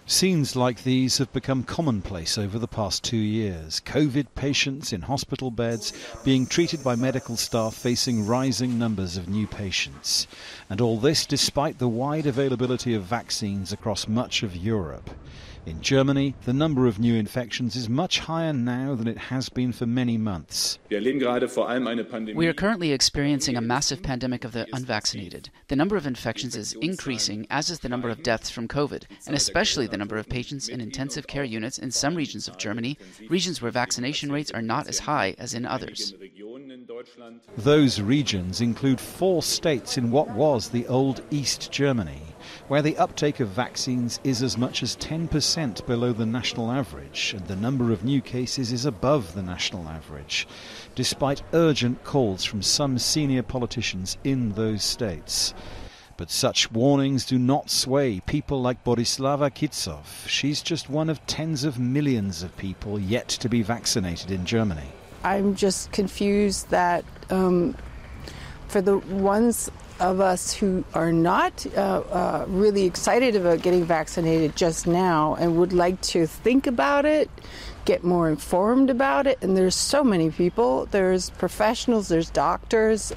Scenes like these have become commonplace over the past 2 years. COVID patients in hospital beds being treated by medical staff facing rising numbers of new patients. And all this despite the wide availability of vaccines across much of Europe. In Germany, the number of new infections is much higher now than it has been for many months. We are currently experiencing a massive pandemic of the unvaccinated. The number of infections is increasing, as is the number of deaths from COVID, and especially the number of patients in intensive care units in some regions of Germany, regions where vaccination rates are not as high as in others. Those regions include 4 states in what was the old East Germany, where the uptake of vaccines is as much as 10% below the national average, and the number of new cases is above the national average, despite urgent calls from some senior politicians in those states. But such warnings do not sway people like Borislava Kitsov. She's just one of tens of millions of people yet to be vaccinated in Germany. I'm just confused that for the ones of us who are not really excited about getting vaccinated just now and would like to think about it, get more informed about it, and there's so many people, there's professionals, there's doctors,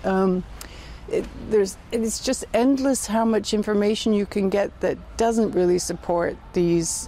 it's just endless how much information you can get that doesn't really support these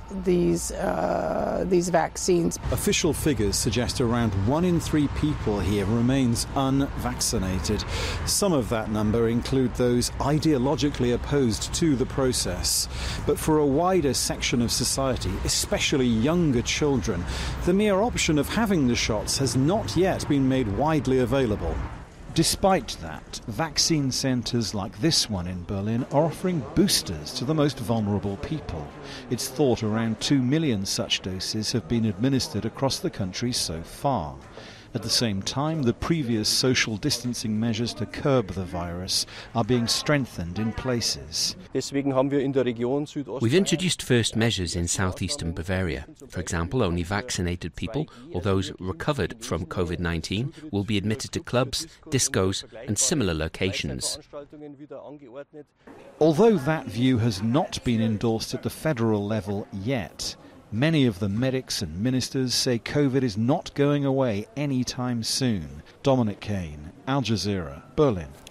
vaccines. Official figures suggest around 1 in 3 people here remains unvaccinated. Some of that number include those ideologically opposed to the process. But for a wider section of society, especially younger children, the mere option of having the shots has not yet been made widely available. Despite that, vaccine centres like this one in Berlin are offering boosters to the most vulnerable people. It's thought around 2 million such doses have been administered across the country so far. At the same time, the previous social distancing measures to curb the virus are being strengthened in places. We've introduced first measures in southeastern Bavaria. For example, only vaccinated people or those recovered from COVID-19 will be admitted to clubs, discos and similar locations. Although that view has not been endorsed at the federal level yet, many of the medics and ministers say COVID is not going away anytime soon. Dominic Kane, Al Jazeera, Berlin.